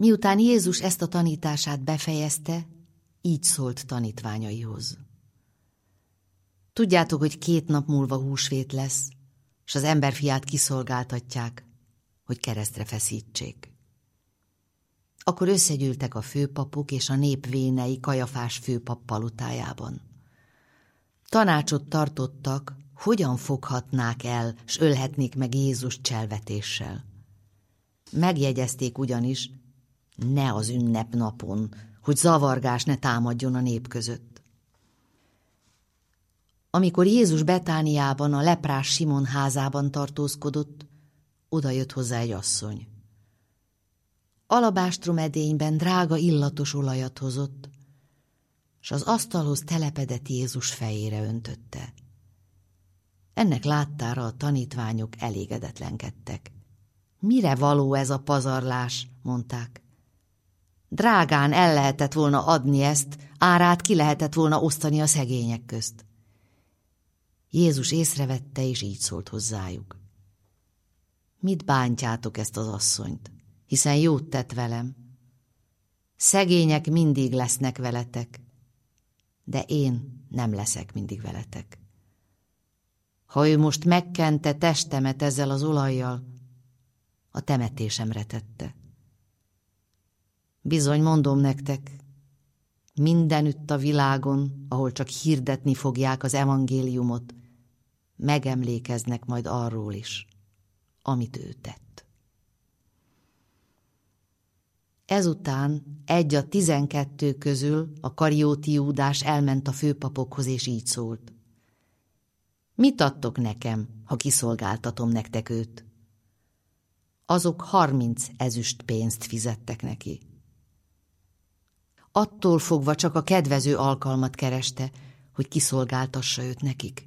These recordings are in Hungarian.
Miután Jézus ezt a tanítását befejezte, így szólt tanítványaihoz. Tudjátok, hogy 2 nap múlva húsvét lesz, és az emberfiát kiszolgáltatják, hogy keresztre feszítsék. Akkor összegyűltek a főpapok és a nép vénei Kajafás főpap palotájában. Tanácsot tartottak, hogyan foghatnák el, s ölhetnék meg Jézust cselvetéssel. Megjegyezték ugyanis, ne az ünnepnapon, hogy zavargás ne támadjon a nép között. Amikor Jézus Betániában, a leprás Simon házában tartózkodott, odajött hozzá egy asszony. Alabástrom edényben drága illatos olajat hozott, s az asztalhoz telepedett Jézus fejére öntötte. Ennek láttára a tanítványok elégedetlenkedtek. Mire való ez a pazarlás, mondták. Drágán el lehetett volna adni ezt, árát ki lehetett volna osztani a szegények közt. Jézus észrevette, és így szólt hozzájuk. Mit bántjátok ezt az asszonyt, hiszen jót tett velem? Szegények mindig lesznek veletek, de én nem leszek mindig veletek. Ha ő most megkente testemet ezzel az olajjal, a temetésemre tette. Bizony mondom nektek, mindenütt a világon, ahol csak hirdetni fogják az evangéliumot, megemlékeznek majd arról is, amit ő tett. Ezután 1 a 12 közül a Karióti Júdás elment a főpapokhoz, és így szólt. Mit adtok nekem, ha kiszolgáltatom nektek őt? Azok 30 ezüst pénzt fizettek neki. Attól fogva csak a kedvező alkalmat kereste, hogy kiszolgáltassa őt nekik.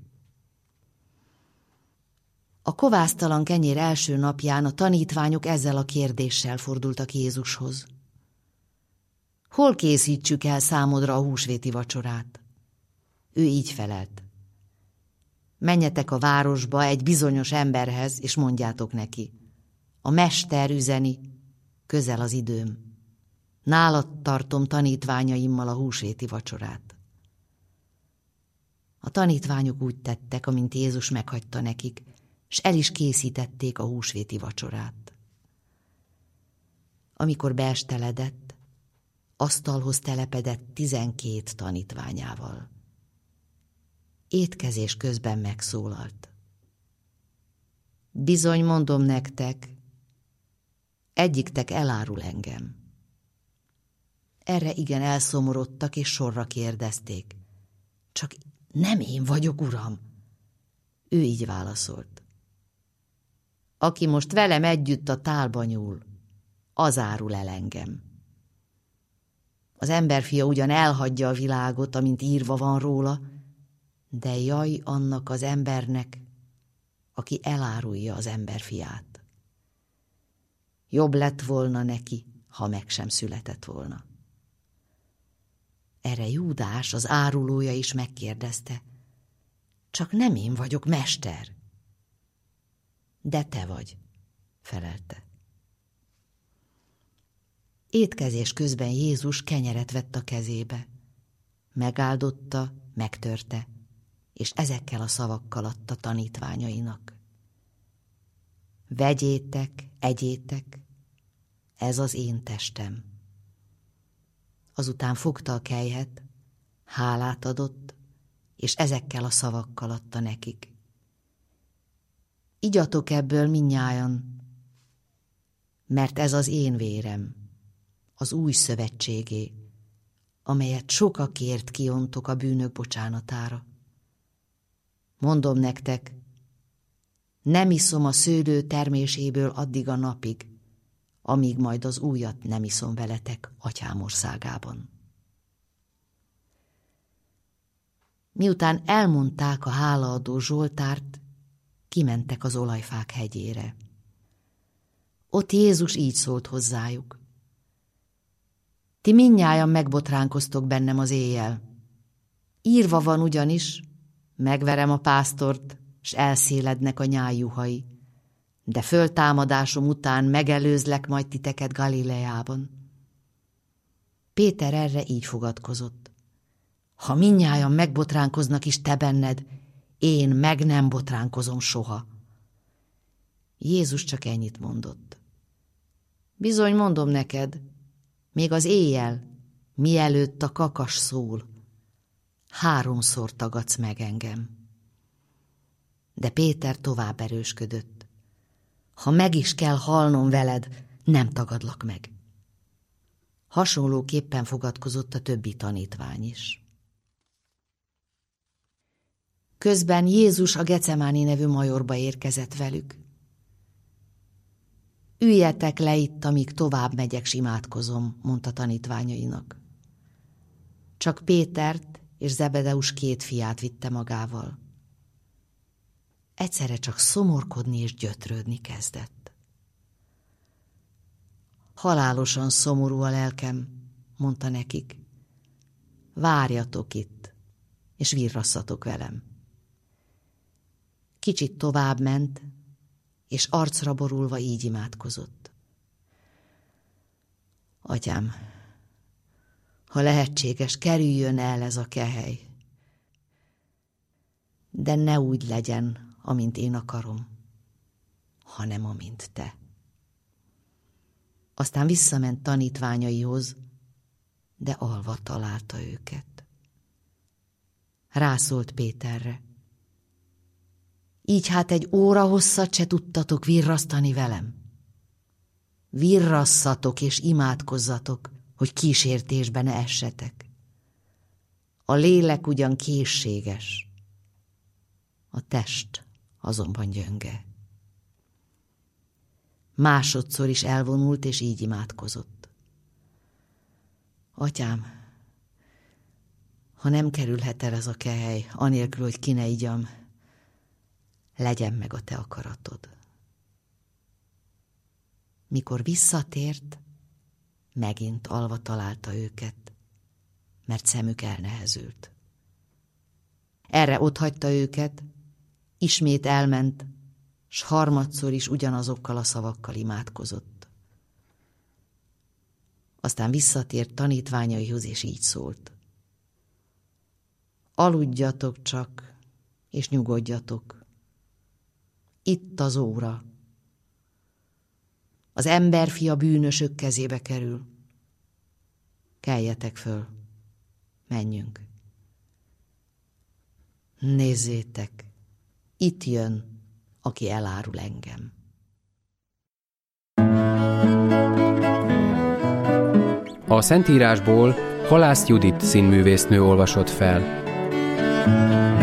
A kovásztalan kenyér első napján a tanítványok ezzel a kérdéssel fordultak Jézushoz. Hol készítsük el számodra a húsvéti vacsorát? Ő így felelt. Menjetek a városba egy bizonyos emberhez, és mondjátok neki. A mester üzeni, közel az időm. Nálad tartom tanítványaimmal a húsvéti vacsorát. A tanítványok úgy tettek, amint Jézus meghagyta nekik, s el is készítették a húsvéti vacsorát. Amikor beesteledett, asztalhoz telepedett 12 tanítványával. Étkezés közben megszólalt. Bizony mondom nektek, egyiktek elárul engem. Erre igen elszomorodtak, és sorra kérdezték. Csak nem én vagyok, uram. Ő így válaszolt. Aki most velem együtt a tálba nyúl, az árul el engem. Az emberfia ugyan elhagyja a világot, amint írva van róla, de jaj annak az embernek, aki elárulja az emberfiát. Jobb lett volna neki, ha meg sem született volna. Erre Júdás, az árulója is megkérdezte. Csak nem én vagyok, mester. De te vagy, felelte. Étkezés közben Jézus kenyeret vett a kezébe. Megáldotta, megtörte, és ezekkel a szavakkal adta tanítványainak. Vegyétek, egyétek, ez az én testem. Azután fogta a kelyhet, hálát adott, és ezekkel a szavakkal adta nekik. Igyatok ebből mindnyájan, mert ez az én vérem, az új szövetségé, amelyet sokakért kiontok a bűnök bocsánatára. Mondom nektek, nem iszom a szőlő terméséből addig a napig, amíg majd az újat nem iszom veletek Atyám országában. Miután elmondták a hálaadó Zsoltárt, kimentek az olajfák hegyére. Ott Jézus így szólt hozzájuk. Ti mindnyájan megbotránkoztok bennem az éjjel. Írva van ugyanis, megverem a pásztort, s elszélednek a nyájjuhai, de föltámadásom után megelőzlek majd titeket Galileában. Péter erre így fogadkozott. Ha mindnyájan megbotránkoznak is te benned, én meg nem botránkozom soha. Jézus csak ennyit mondott. Bizony mondom neked, még az éjjel, mielőtt a kakas szól, 3-szor tagadsz meg engem. De Péter tovább erősködött. Ha meg is kell halnom veled, nem tagadlak meg. Hasonlóképpen fogadkozott a többi tanítvány is. Közben Jézus a Gecemáni nevű majorba érkezett velük. Üljetek le itt, amíg tovább megyek, s imádkozom, mondta tanítványainak. Csak Pétert és Zebedeus 2 fiát vitte magával. Egyszerre csak szomorkodni és gyötrődni kezdett. Halálosan szomorú a lelkem, mondta nekik. Várjatok itt, és virrasszatok velem. Kicsit tovább ment, és arcra borulva így imádkozott. Atyám, ha lehetséges, kerüljön el ez a kehely, de ne úgy legyen, amint én akarom, hanem amint te. Aztán visszament tanítványaihoz, de alva találta őket. Rászólt Péterre. Így hát 1 óra hosszat se tudtatok virrasztani velem? Virrasszatok és imádkozzatok, hogy kísértésbe ne essetek. A lélek ugyan készséges, a test azonban gyönge. Másodszor is elvonult, és így imádkozott. Atyám, ha nem kerülhet el ez a kehely, anélkül, hogy ki ne igyam, legyen meg a te akaratod. Mikor visszatért, megint alva találta őket, mert szemük elnehezült. Erre otthagyta őket, ismét elment, s harmadszor is ugyanazokkal a szavakkal imádkozott. Aztán visszatért tanítványaihoz, és így szólt. Aludjatok csak, és nyugodjatok. Itt az óra. Az emberfia bűnösök kezébe kerül. Keljetek föl, menjünk. Nézzétek, itt jön, aki elárul engem. A Szentírásból Halász Judit színművésznő olvasott fel.